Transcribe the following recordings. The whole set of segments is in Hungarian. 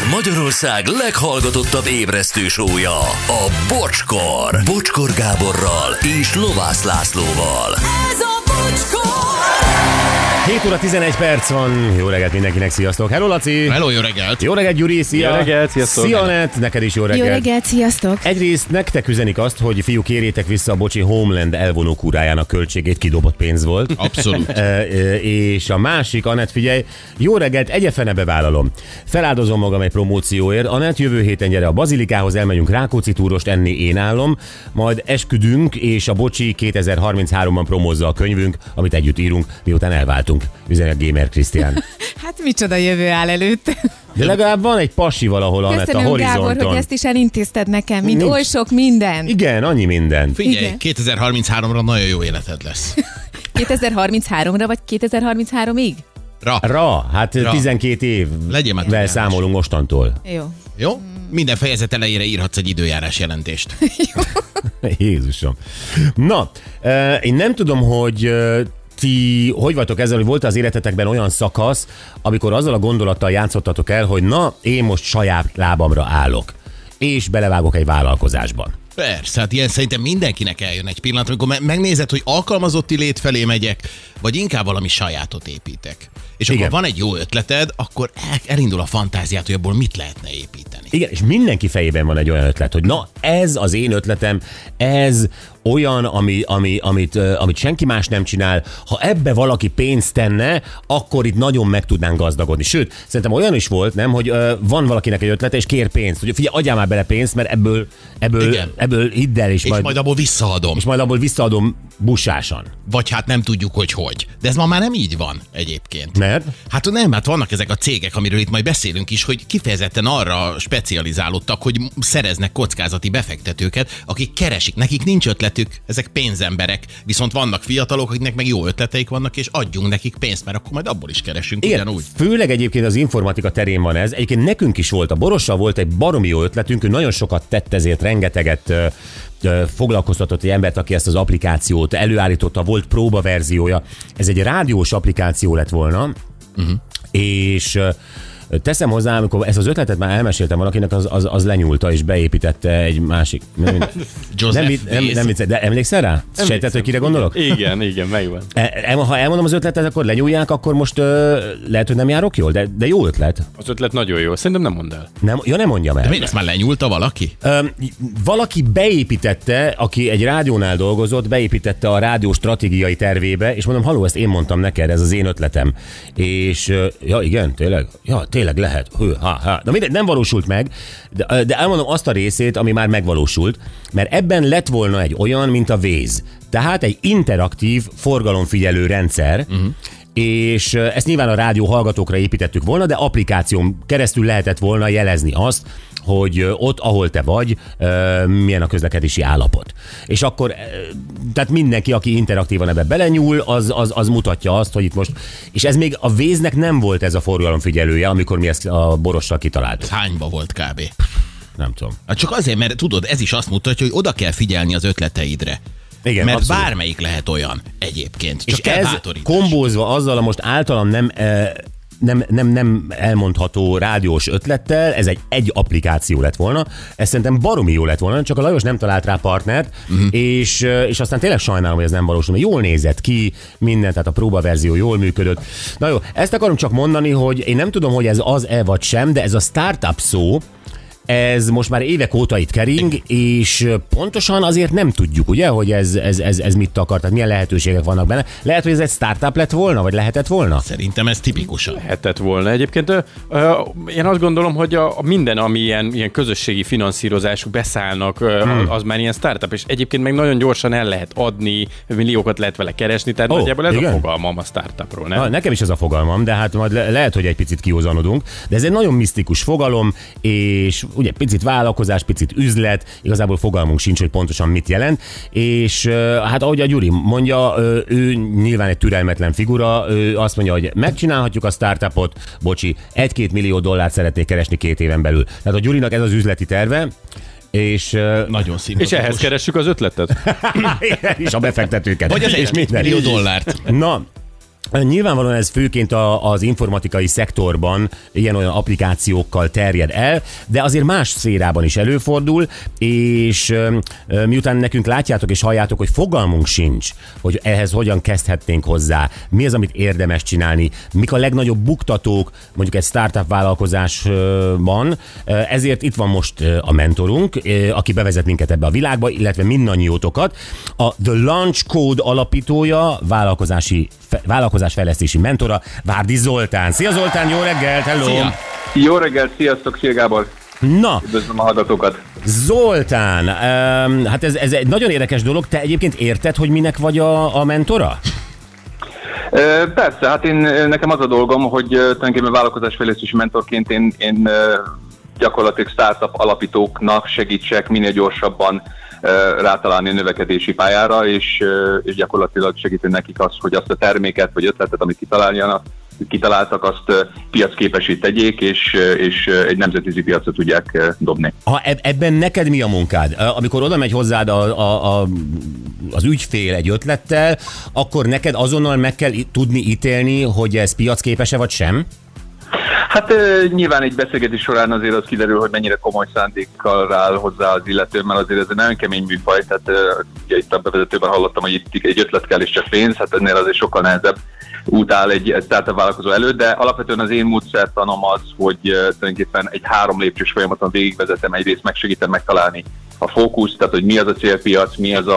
Magyarország leghallgatottabb ébresztő show-ja, a Bocskor. Bocskor Gáborral és Lovász Lászlóval. Ez a Bocskor! 7 óra 11 perc van. Jó reggelt mindenkinek, sziasztok. Hello, Laci! Hello, jó reggelt! Jó reggelt, Gyuri, szia! Jó reggelt, sziasztok! Szia, Anett, neked is jó reggelt! Jó reggelt, sziasztok! Egyrészt nektek üzenik azt, hogy fiúk, kérjétek vissza a Bocsi Homeland elvonó kurájának költségét, kidobott pénz volt. Abszolút. És a másik, Anett, figyelj, jó reggelt, egyefene bevállalom. Feláldozom magam egy promócióért. Anett, jövő héten gyere a Bazilikához, elmegyünk Rákóczi túrost enni, én állom, majd esküdünk, és a Bocsi 2033-ban promózza a könyvünk, amit együtt írunk, miután elváltunk. Üzenek Gamer Krisztián. Hát micsoda jövő áll előtt. De legalább van egy pasi valahol, Anett, a Köszönöm, horizonton. Gábor, hogy ezt is elintézted nekem, mint Nincs. oly sok minden. Igen, annyi minden. Figyelj, Igen. 2033-ra nagyon jó életed lesz. 2033-ra vagy 2033-ig? Hát 12 Legyél már évvel türelmes. számolunk mostantól. Jó. Jó? Minden fejezet elejére írhatsz egy időjárás jelentést. Jézusom. Na, én nem tudom, hogy ti hogy vagytok ezzel, hogy volt az életetekben olyan szakasz, amikor azzal a gondolattal játszottatok el, hogy na, én most saját lábamra állok, és belevágok egy vállalkozásban. Persze, hát ilyen szerintem mindenkinek eljön egy pillanat, amikor megnézed, hogy alkalmazotti lét felé megyek, vagy inkább valami sajátot építek. És Igen. akkor van egy jó ötleted, akkor elindul a fantáziát, hogy abból mit lehetne építeni. Igen, és mindenki fejében van egy olyan ötlet, hogy na, ez az én ötletem, ez olyan, amit senki más nem csinál. Ha ebbe valaki pénzt tenne, akkor itt nagyon meg tudnánk gazdagodni. Sőt, szerintem olyan is volt, nem, hogy van valakinek egy ötlete, és kér pénzt. Hogy figyelj, adjál már bele pénzt, mert ebből hidd el, és majd abból visszaadom. és majd abból visszaadom bussásan. Vagy hát nem tudjuk, hogy. De ez ma már nem így van egyébként. Mert? Hát nem, hát vannak ezek a cégek, amiről itt majd beszélünk is, hogy kifejezetten arra specializálódtak, hogy szereznek kockázati befektetőket, akik keresik, nekik nincs ötletük, ezek pénzemberek, viszont vannak fiatalok, akiknek meg jó ötleteik vannak, és adjunk nekik pénzt, mert akkor majd abból is keresünk ugyanúgy. Főleg egyébként az informatika terén van ez. Egyébként nekünk is volt, a Borossal volt egy baromi jó ötletünk, ő nagyon sokat tett, ezért rengeteget foglalkoztatott egy embert, aki ezt az applikációt előállította, volt próbaverziója. Ez egy rádiós applikáció lett volna, és teszem hozzá, amikor ezt az ötletet már elmeséltem valakinek, az lenyúlta és beépítette egy másik. Nem vicc, de emlékszel rá? Sejtett, hogy kire gondolok? Igen, megvan. Ha elmondom az ötletet, akkor lenyúlják, akkor most lehet, hogy nem járok jól, de jó ötlet. Az ötlet nagyon jó. Szerintem nem mondd el. Nem mondjam el. De miért ezt már lenyúlta valaki? Valaki beépítette, aki egy rádiónál dolgozott, beépítette a rádió stratégiai tervébe, és mondom, haló, ezt én mondtam neked, ez az én ötletem. És ja, igen, tényleg? Ja, tényleg lehet. Na mindegy, nem valósult meg, de elmondom azt a részét, ami már megvalósult, mert ebben lett volna egy olyan, mint a Waze. Tehát egy interaktív forgalomfigyelő rendszer, és ezt nyilván a rádió hallgatókra építettük volna, de applikáción keresztül lehetett volna jelezni azt, hogy ott, ahol te vagy, milyen a közlekedési állapot. És akkor, tehát mindenki, aki interaktívan ebbe belenyúl, az mutatja azt, hogy itt most, és ez még a Waze-nek nem volt ez a forgalomfigyelője, amikor mi ezt a Borossal kitaláltuk. Ez hányba volt kb? Nem tudom. Hát csak azért, mert tudod, ez is azt mutatja, hogy oda kell figyelni az ötleteidre. Igen, mert abszolút. bármelyik lehet olyan egyébként. Csak És kell ez bátorítás. kombózva azzal a most általam nem elmondható rádiós ötlettel, ez egy applikáció lett volna, ez szerintem baromi jó lett volna, csak a Lajos nem talált rá partnert, és aztán tényleg sajnálom, hogy ez nem valósul, mert jól nézett ki minden, tehát a próbaverzió jól működött. Na jó, ezt akarom csak mondani, hogy én nem tudom, hogy ez az-e vagy sem, de ez a startup szó, ez most már évek óta itt kering, és pontosan azért nem tudjuk, ugye, hogy ez mit akar, tehát milyen lehetőségek vannak benne. Lehet, hogy ez egy startup lett volna, vagy lehetett volna? Szerintem ez tipikusan. Lehetett volna. Egyébként én azt gondolom, hogy a minden, ami ilyen közösségi finanszírozású beszállnak, az már ilyen startup, és egyébként meg nagyon gyorsan el lehet adni, milliókat lehet vele keresni, tehát nagyjából ez igen? a fogalmam a startupról, nem? Nekem is ez a fogalmam, de hát majd lehet, hogy egy picit kiózanodunk, de ez egy nagyon misztikus fogalom, és ugye picit vállalkozás, picit üzlet, igazából fogalmunk sincs, hogy pontosan mit jelent, és hát ahogy a Gyuri mondja, ő nyilván egy türelmetlen figura, ő azt mondja, hogy megcsinálhatjuk a startupot, bocsi, 1-2 millió dollárt szeretnék keresni 2 éven belül. Tehát a Gyurinak ez az üzleti terve, és nagyon szimpatikus. És ehhez keressük az ötletet? és a befektetőket. Vagy az és 1 millió dollárt. Na, Nyilvánvalóan ez főként az informatikai szektorban ilyen-olyan applikációkkal terjed el, de azért más szférában is előfordul, és miután nekünk látjátok és halljátok, hogy fogalmunk sincs, hogy ehhez hogyan kezdhetnénk hozzá, mi az, amit érdemes csinálni, mik a legnagyobb buktatók mondjuk egy startup vállalkozásban, ezért itt van most a mentorunk, aki bevezet minket ebbe a világba, illetve mindannyiótokat. A The Launch Code alapítója, vállalkozásfejlesztési mentora, Várdi Zoltán. Szia Zoltán, jó reggelt, hello! Szia. Jó reggelt, sziasztok, szia Gábor! Na, Üdvözlöm a hallgatókat! Zoltán, hát ez egy nagyon érdekes dolog. Te egyébként érted, hogy minek vagy a mentora? Persze, hát nekem az a dolgom, hogy tulajdonképpen vállalkozásfejlesztési mentorként én gyakorlatilag startup alapítóknak segítsek minél gyorsabban rátalálni a növekedési pályára, és gyakorlatilag segíteni nekik azt, hogy azt a terméket vagy ötletet, amit kitaláltak, azt piacképessé tegyék, és egy nemzetközi piacra tudják dobni. Ebben neked mi a munkád? Amikor oda megy hozzád az ügyfél egy ötlettel, akkor neked azonnal meg kell tudni ítélni, hogy ez piacképes-e vagy sem? Hát nyilván egy beszélgetés során azért az kiderül, hogy mennyire komoly szándékkal áll hozzá az illető, mert azért ez egy nagyon kemény műfaj, tehát ugye itt a bevezetőben hallottam, hogy itt egy ötlet kell és csak pénz, hát ennél azért sokkal nehezebb út áll egy startup vállalkozó előtt, de alapvetően az én módszertanom az, hogy tulajdonképpen egy 3 lépcsős folyamaton végigvezetem, egyrészt megsegítem megtalálni a fókuszt, tehát hogy mi az a célpiac, mi az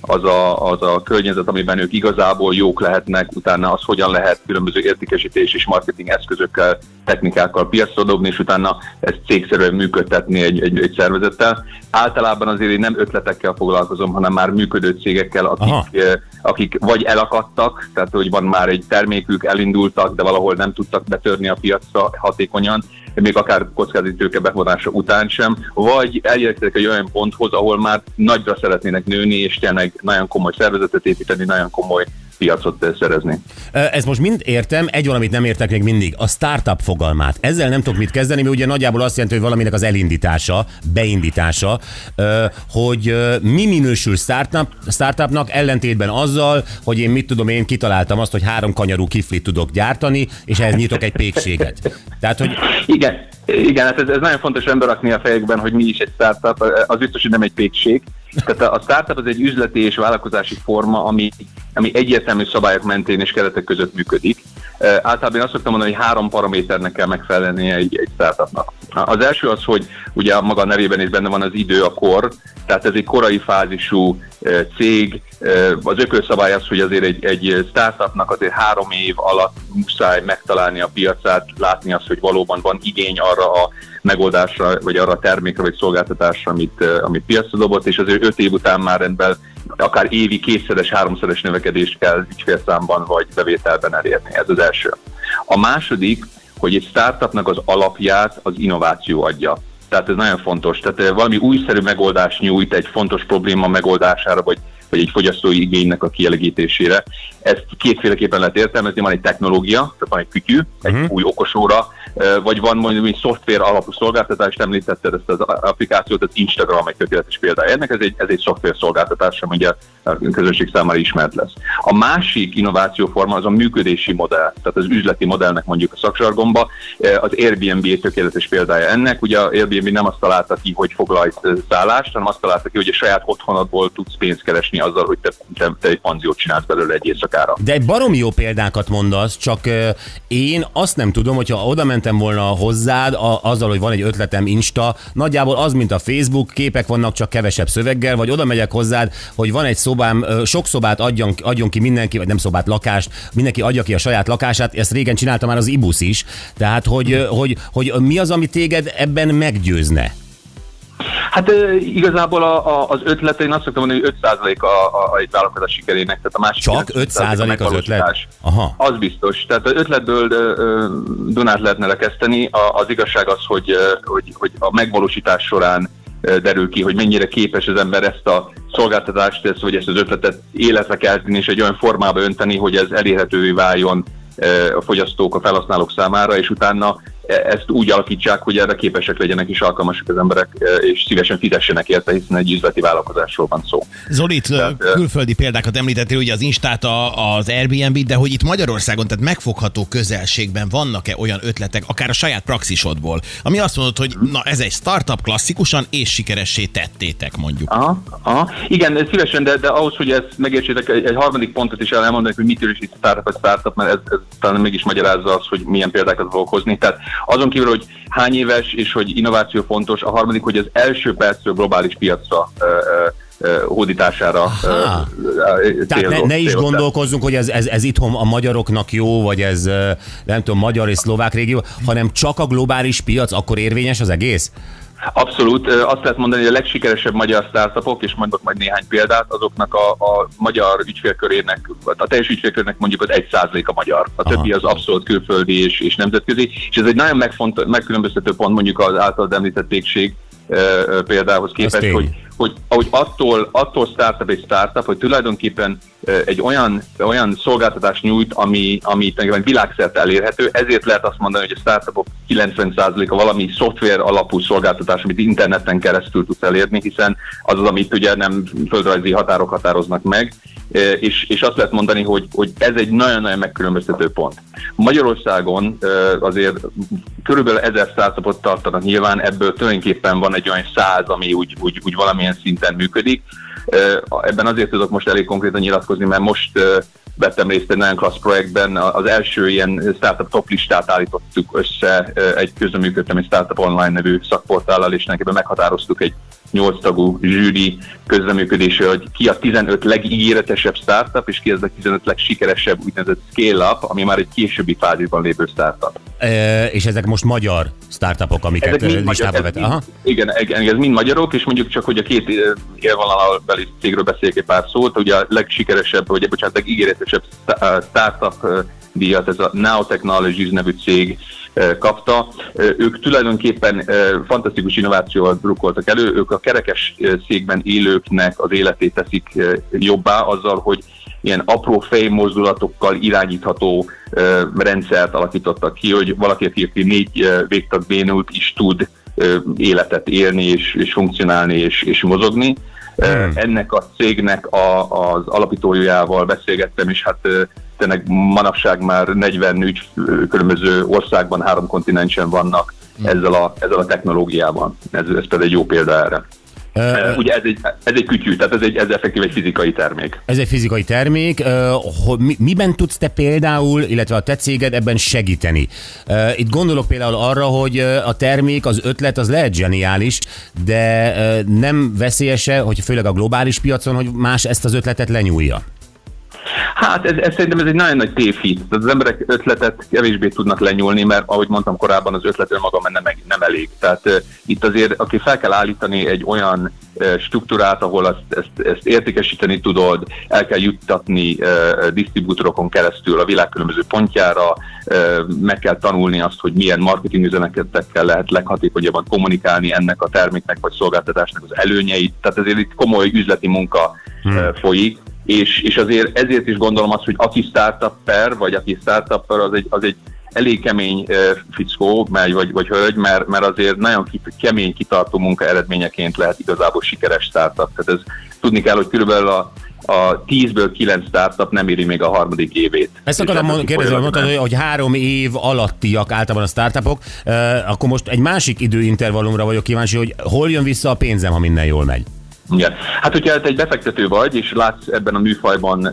a környezet, amiben ők igazából jók lehetnek, utána az hogyan lehet különböző értékesítés és marketing eszközökkel, technikákkal piacra dobni, és utána ezt cégszerűen működtetni egy szervezettel. Általában azért én nem ötletekkel foglalkozom, hanem már működő cégekkel, akik vagy elakadtak, tehát hogy van már egy termékük, elindultak, de valahol nem tudtak betörni a piacra hatékonyan, még akár kockázati tőke bevonása után sem, vagy elérkeztek egy olyan ponthoz, ahol már nagyra szeretnének nőni, és tényleg nagyon komoly szervezetet építeni, nagyon komoly piacot szerezni. Ez most mind értem, egy valamit nem értek még mindig, a startup fogalmát. Ezzel nem tudok mit kezdeni, mert ugye nagyjából azt jelenti, hogy valaminek az elindítása, beindítása, hogy mi minősül startupnak ellentétben azzal, hogy én mit tudom, én kitaláltam azt, hogy 3 kanyarú kiflit tudok gyártani, és ehhez nyitok egy pékséget. Tehát, hogy... Igen, hát ez nagyon fontos berakni a fejekben, hogy mi is egy startup, az biztos, hogy nem egy pékség. Tehát a startup az egy üzleti és vállalkozási forma, ami egyértelmű szabályok mentén és keretek között működik. Általában én azt szoktam mondani, hogy 3 paraméternek kell megfelelnie egy startupnak. Az első az, hogy ugye maga nevében is benne van az idő, a kor, tehát ez egy korai fázisú cég. Az ökölszabály az, hogy azért egy startupnak azért 3 év alatt muszáj megtalálni a piacát, látni azt, hogy valóban van igény arra a megoldásra, vagy arra a termékre, vagy szolgáltatásra, amit piacra dobott, és azért 5 év után már rendben akár évi 2-szeres, 3-szeres növekedést kell ügyfélszámban vagy bevételben elérni. Ez az első. A második, hogy egy startupnak az alapját az innováció adja. Tehát ez nagyon fontos. Tehát valami újszerű megoldást nyújt egy fontos probléma megoldására, vagy egy fogyasztói igénynek a kielégítésére. Ezt kétféleképpen lehet értelmezni, van egy technológia, tehát van egy kütyű, egy új okosóra, vagy van mondjuk egy szoftver alapú szolgáltatást, említetted ezt az applikációt, az Instagram egy tökéletes példája. Ennek ez egy szoftver szolgáltatás, ami ugye a közönség számára ismert lesz. A másik innovációforma az a működési modell, tehát az üzleti modellnek mondjuk a szakzsargonba. Az Airbnb egy tökéletes példája ennek. Ugye a Airbnb nem azt találta ki, hogy foglalj szállást, hanem azt találta ki, hogy a saját otthonodból tudsz pénzt keresni azzal, hogy te egy panziót csinálsz belőle egy éjszakára. De egy baromi jó példákat mondasz, csak én azt nem tudom, hogyha oda mentem volna hozzád azzal, hogy van egy ötletem Insta, nagyjából az, mint a Facebook, képek vannak csak kevesebb szöveggel, vagy oda megyek hozzád, hogy van egy szobám, sok szobát adjon ki mindenki, vagy nem szobát, lakást, mindenki adja ki a saját lakását, ezt régen csinálta már az IBUS is, tehát hogy mi az, ami téged ebben meggyőzne? Hát igazából az ötlet, én azt szoktam mondani, hogy 5% egy vállalkozás sikerének, tehát a másik... Csak 5% az ötlet? Aha. Az biztos. Tehát az ötletből Dunát lehetne lekezdeni. Az igazság az, hogy a megvalósítás során derül ki, hogy mennyire képes az ember ezt a szolgáltatást, vagy ezt az ötletet életre kelteni, és egy olyan formába önteni, hogy ez elérhetővé váljon a fogyasztók, a felhasználók számára, és utána ezt úgy alakítsák, hogy erre képesek legyenek és alkalmasak az emberek, és szívesen fizessenek érte, hiszen egy üzleti vállalkozásról van szó. Zoli, külföldi példákat említettél, ugye az Instát, az Airbnb-t, de hogy itt Magyarországon, tehát megfogható közelségben vannak-e olyan ötletek, akár a saját praxisodból, ami azt mondod, hogy na ez egy startup klasszikusan, és sikeressé tettétek mondjuk. Aha. Igen, szívesen, de ahhoz, hogy ezt megértsétek, egy harmadik pontot is elmondanék, hogy mitől is itt startup, mert ez talán mégis magyarázza azt, hogy milyen példákat fogok hozni. Tehát azon kívül, hogy hány éves és hogy innováció fontos, a harmadik, hogy az első percről globális piacra hódítására. Tehát ne is gondolkozzunk, hogy ez itthon a magyaroknak jó, vagy ez nem tudom, magyar és szlovák régió, hanem csak a globális piac, akkor érvényes az egész? Abszolút. Azt lehet mondani, hogy a legsikeresebb magyar startupok, és mondok majd néhány példát, azoknak a magyar ügyfélkörének, a teljes ügyfélkörnek mondjuk az 1% magyar. A többi az abszolút külföldi és nemzetközi. És ez egy nagyon megkülönböztető pont mondjuk az általad említett pékség például képest, hogy ahogy attól startup egy startup, hogy tulajdonképpen egy olyan szolgáltatást nyújt, ami világszerte elérhető, ezért lehet azt mondani, hogy a startupok 90%-a valami szoftver alapú szolgáltatás, amit interneten keresztül tudsz elérni, hiszen az, amit ugye nem földrajzi határok határoznak meg, és azt lehet mondani, hogy ez egy nagyon-nagyon megkülönböztető pont. Magyarországon azért körülbelül 1000 startupot tartanak nyilván, ebből tulajdonképpen van egy olyan 100, ami úgy valamilyen szinten működik. Ebben azért tudok most elég konkrétan nyilatkozni, mert most vettem részt egy nagyon klassz projektben. Az első ilyen startup top listát állítottuk össze egy közreműködtető Startup Online nevű szakportállal, és nekében meghatároztuk egy 8 tagú zsűri közreműködésre, hogy ki a 15 legígéretesebb startup, és ki az a 15 legsikeresebb úgynevezett scale-up, ami már egy későbbi fázisban lévő startup. És ezek most magyar startupok, amiket listába vett? Igen, ez mind magyarok, és mondjuk csak, hogy a két élvonalbeli cégről beszéljek egy pár szót, ugye a legsikeresebb, vagy legígéretesebb startup díjat, ez a Now Technologies nevű cég kapta. Ők tulajdonképpen fantasztikus innovációval drukkoltak elő, ők a kerekes székben élőknek az életét teszik jobbá azzal, hogy ilyen apró fejmozdulatokkal irányítható rendszert alakítottak ki, hogy valaki, aki 4 végtag bénult is tud életet élni, és funkcionálni, és mozogni. Ennek a cégnek az alapítójával beszélgettem, és hát tényleg manapság már 40 különböző országban, 3 kontinensen vannak ezzel a technológiával. Ez például egy jó példa erre. Ugye ez egy kütyű, tehát ez effektív egy fizikai termék. Ez egy fizikai termék. Miben tudsz te például, illetve a te céged ebben segíteni? Itt gondolok például arra, hogy a termék, az ötlet az lehet zseniális, de nem veszélyese, hogy főleg a globális piacon, hogy más ezt az ötletet lenyúlja? Hát ez szerintem ez egy nagyon nagy tévhit. Az emberek ötletet kevésbé tudnak lenyúlni, mert ahogy mondtam korábban, az ötlet önmaga nem elég. Tehát itt azért, aki fel kell állítani egy olyan struktúrát, ahol ezt értékesíteni tudod, el kell juttatni disztribútorokon keresztül a világ különböző pontjára, meg kell tanulni azt, hogy milyen marketing üzenetekkel lehet leghatékonyabban kommunikálni ennek a terméknek vagy szolgáltatásnak az előnyeit. Tehát azért itt komoly üzleti munka folyik. És azért ezért is gondolom azt, hogy aki startupper, vagy aki startupper, az egy elég kemény fickó, vagy hölgy, mert azért nagyon kemény, kitartó munka eredményeként lehet igazából sikeres startup. Tehát tudni kell, hogy körülbelül a 10-ből 9 startup nem éri még a 3. évét. Ezt akarom kérdezni, mondtad, hogy 3 év alattiak általában a startupok, akkor most egy másik időintervallumra vagyok kíváncsi, hogy hol jön vissza a pénzem, ha minden jól megy? Igen. Hát, hogyha te egy befektető vagy, és látsz ebben a műfajban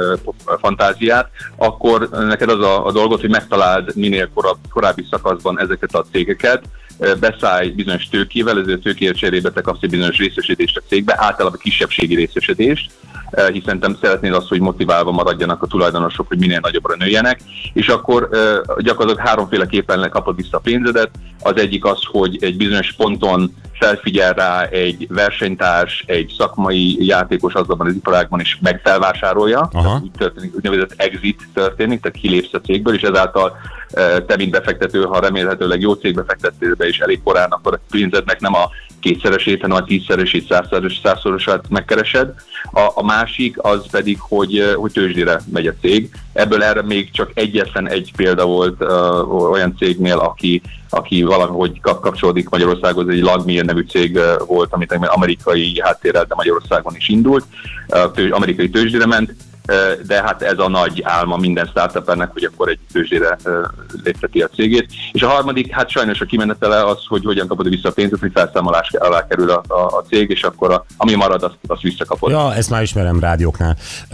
fantáziát, akkor neked az a dolgot, hogy megtaláld minél korábbi szakaszban ezeket a cégeket, beszállj bizonyos tőkével, ezért tőkéért cserébe te kapsz egy bizonyos részesedést a cégbe, általában kisebbségi részesedést, hiszen te szeretnéd azt, hogy motiválva maradjanak a tulajdonosok, hogy minél nagyobbra nőjenek, és akkor gyakorlatilag 3-féleképpen kapod vissza a pénzedet. Az egyik az, hogy egy bizonyos ponton felfigyel rá egy versenytárs, egy szakmai játékos azonban az iparágban is megfelvásárolja. Úgy történik, úgynevezett exit történik, tehát kilépsz a cégből, és ezáltal te, mint befektető, ha remélhetőleg jó cégbe fektettél be és elég korán, akkor a pénzednek nem a kétszeresét, hanem a 10-szeresét, 100-szorosát megkeresed. A másik az pedig, hogy tőzsdére megy a cég. Ebből erre még csak egyetlen egy példa volt olyan cégnél, aki valahogy kapcsolódik Magyarországhoz, egy Lagmir nevű cég volt, amit amerikai háttérrel, de Magyarországon is indult, amerikai tőzsdére ment, de hát ez a nagy álma minden startupernek, hogy akkor egy tőzsdére lépteti a cégét. És a harmadik, hát sajnos a kimenetele az, hogy hogyan kapod vissza a pénzt, hogy felszámolás alá kerül a cég, és akkor ami marad, azt visszakapod. Ja, ezt már ismerem rádióknál.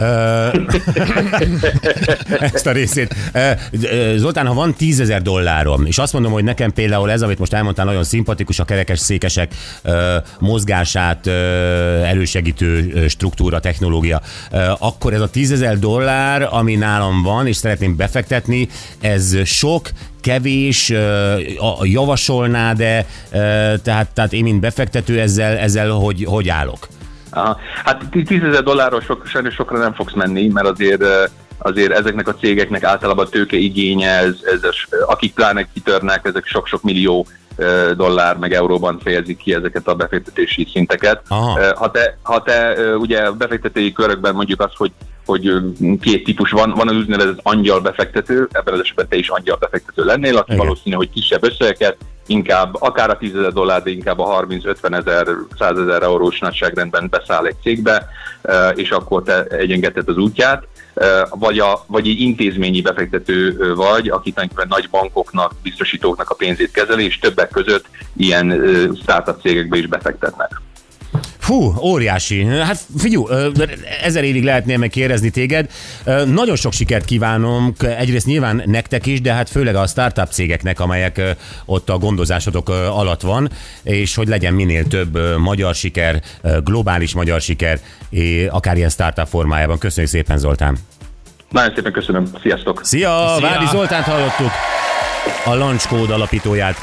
Ezt a részét. Zoltán, ha van $10,000, és azt mondom, hogy nekem például ez, amit most elmondtál, nagyon szimpatikus, a kerekes székesek mozgását elősegítő struktúra, technológia, akkor ez a $10,000, ami nálam van, és szeretném befektetni, ez sok, kevés, javasolná, de tehát én, mint befektető, ezzel hogy állok? Hát $10,000 sajnos sokra nem fogsz menni, mert azért ezeknek a cégeknek általában tőke igénye, akik pláne kitörnek, ezek sok-sok millió dollár meg euróban fejezik ki ezeket a befektetési szinteket. Ha te ugye befektetői körökben mondjuk azt, hogy két típus van az úgynevezett angyal befektető, ebben az esetben te is angyal befektető lennél, aki valószínű, hogy kisebb összegeket, inkább akár a $10,000, de inkább a 30-50,000, 100,000 eurós nagyságrendben beszáll egy cégbe, és akkor te egyengedted az útját, vagy egy intézményi befektető vagy, aki tulajdonképpen nagy bankoknak, biztosítóknak a pénzét kezeli, és többek között ilyen startup cégekbe is befektetnek. Fú, óriási. Hát figyelj, 1000 évig lehetnél meg kérdezni téged. Nagyon sok sikert kívánom, egyrészt nyilván nektek is, de hát főleg a startup cégeknek, amelyek ott a gondozásotok alatt van, és hogy legyen minél több magyar siker, globális magyar siker, akár ilyen startup formájában. Köszönjük szépen, Zoltán. Nagyon szépen köszönöm. Sziasztok! Szia! Várdi Zoltánt hallottuk, a Launch Code alapítóját.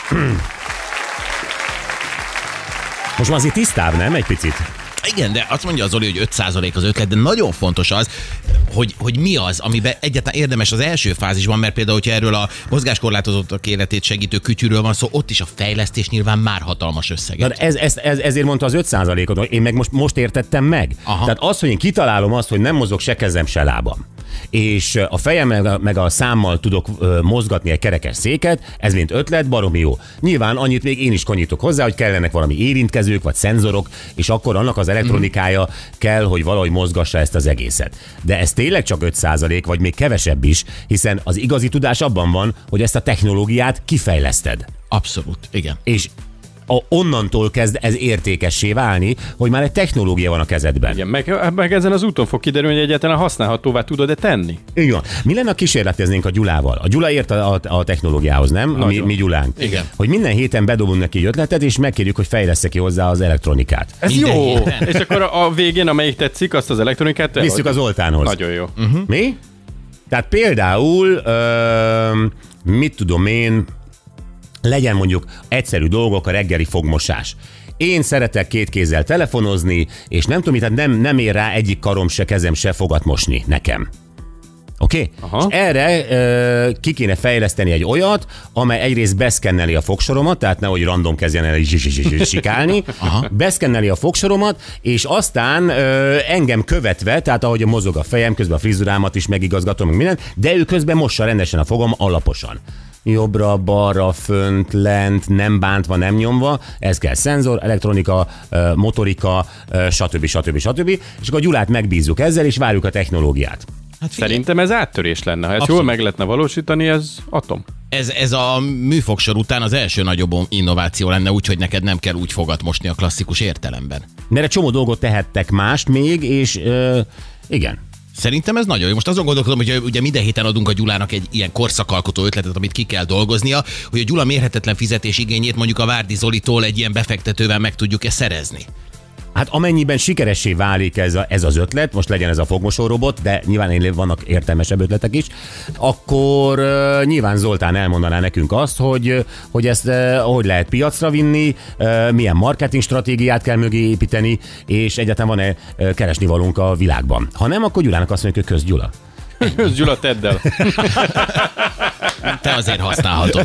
Most már azért tisztább, nem? Egy picit. Igen, de azt mondja az Zoli, hogy 5% az ötlet, de nagyon fontos az, hogy mi az, amiben egyáltalán érdemes az első fázisban, mert például, hogyha erről a mozgáskorlátozottak életét segítő kütyűről van szó, ott is a fejlesztés nyilván már hatalmas összeget. Ezért mondta az 5%-ot, én meg most értettem meg. Aha. Tehát az, hogy én kitalálom azt, hogy nem mozog se kezem, se lábam, és a fejem meg a számmal tudok mozgatni egy kerekes széket, ez mint ötlet, baromi jó. Nyilván annyit még én is konyítok hozzá, hogy kellenek valami érintkezők, vagy szenzorok, és akkor annak az elektronikája kell, hogy valahogy mozgassa ezt az egészet. De ez tényleg csak 5%, vagy még kevesebb is, hiszen az igazi tudás abban van, hogy ezt a technológiát kifejleszted. Abszolút, igen. És onnantól kezd ez értékessé válni, hogy már egy technológia van a kezedben. Igen, meg ezen az úton fog kiderülni, hogy egyáltalán használhatóvá tudod-e tenni. Igen. Mi lenne, ha kísérleteznénk a Gyulával? A Gyula ért a technológiához, nem? Mi Gyulánk. Igen. Hogy minden héten bedobunk neki egy ötletet, és megkérjük, hogy fejlessze ki hozzá az elektronikát. Ez minden jó! Héten. És akkor a végén, amelyik tetszik, azt az elektronikát... Visszük az Zoltánhoz. Nagyon jó. Mi? Tehát például, mit tudom én, legyen mondjuk egyszerű dolgok, a reggeli fogmosás. Én szeretek két kézzel telefonozni, és nem tudom, tehát nem ér rá egyik karom se, kezem se fogat mosni nekem. Oké? És erre ki kéne fejleszteni egy olyat, amely egyrészt beszkenneli a fogsoromat, tehát nehogy random kezdjen el sikálni, beszkenneli a fogsoromat, és aztán engem követve, tehát ahogy mozog a fejem, közben a frizurámat is megigazgatom, meg mindent, de ő közben mossa rendesen a fogam alaposan. Jobbra, balra, fönt, lent, nem bántva, nem nyomva, ez kell szenzor, elektronika, motorika, stb. És akkor a Gyulát megbízzuk ezzel, és várjuk a technológiát. Hát szerintem ez áttörés lenne. Ha ezt jól meg lehetne valósítani, ez atom. Ez a műfogsor után az első nagyobb innováció lenne, úgyhogy neked nem kell úgy fogat mosni a klasszikus értelemben. Mert egy csomó dolgot tehettek mást még, és igen. Szerintem ez nagyon jó. Most azon gondolkodom, hogy ugye minden héten adunk a Gyulának egy ilyen korszakalkotó ötletet, amit ki kell dolgoznia, hogy a Gyula mérhetetlen fizetésigényét mondjuk a Várdi Zolitól egy ilyen befektetővel meg tudjuk-e szerezni. Hát amennyiben sikeressé válik ez az ötlet, most legyen ez a fogmosó robot, de nyilván vannak értelmesebb ötletek is, akkor nyilván Zoltán elmondaná nekünk azt, hogy ezt hogy lehet piacra vinni, milyen marketing stratégiát kell mögé építeni, és egyáltalán van-e keresnivalónk a világban. Ha nem, akkor Gyulának azt mondjuk, hogy kösz Gyula. Gyula, tedd el. Te azért használhatod.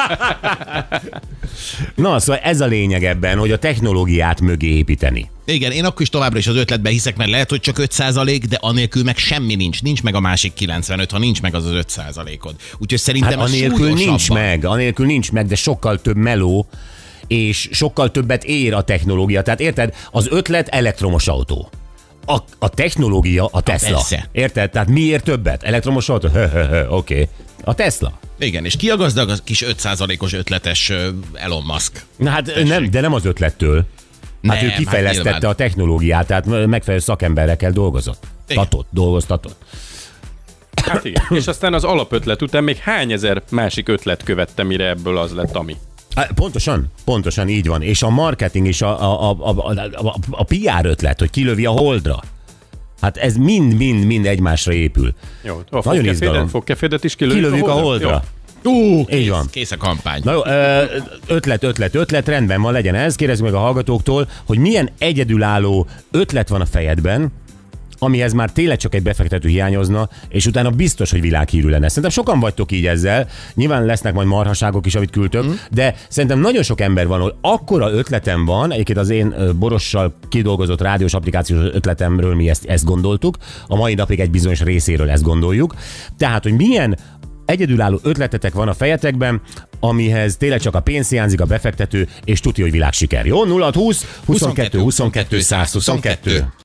Na, szóval ez a lényeg ebben, hogy a technológiát mögé építeni. Igen, én akkor is továbbra is az ötletben hiszek, mert lehet, hogy csak 5%, de anélkül meg semmi nincs. Nincs meg a másik 95, ha nincs meg az 5%-od. Úgyhogy szerintem Hát a anélkül súlyosabban. nincs meg, de sokkal több meló, és sokkal többet ér a technológia. Tehát érted, az ötlet elektromos autó. A technológia a Tesla. persze. Érted? Tehát miért többet? Elektromos autó? Oké. A Tesla. Igen, és ki a gazdag, az kis 5%-os ötletes Elon Musk? Na hát nem, de nem az ötlettől. Hát Nem, ő kifejlesztette nyilván. a technológiát, tehát megfelelő szakemberekkel dolgozott. Igen. Dolgoztatott. Hát igen. És aztán az alapötlet után még hány ezer másik ötlet követte, mire ebből az lett, ami. Pontosan így van. És a marketing és a PR ötlet, hogy kilövi a holdra. Hát ez mind egymásra épül. Jó, a Nagyon izgalom. fogkefédet is kilövjük Kilövjük a holdra. Így van. Kész a kampány. Na jó, ötlet, rendben van, legyen ez. Kérdezzük meg a hallgatóktól, hogy milyen egyedülálló ötlet van a fejedben, amihez már tényleg csak egy befektető hiányozna, és utána biztos, hogy világhírű lenne. Szerintem sokan vagytok így ezzel, nyilván lesznek majd marhaságok is, amit küldtök, de szerintem nagyon sok ember van, hogy akkora ötletem van, egyébként az én Borossal kidolgozott rádiós applikációs ötletemről mi ezt gondoltuk, a mai napig egy bizonyos részéről ezt gondoljuk. Tehát, hogy milyen egyedülálló ötletetek van a fejetekben, amihez tényleg csak a pénz hiányzik, a befektető, és tudja, hogy világsiker. Jó? 0620 22 22 122.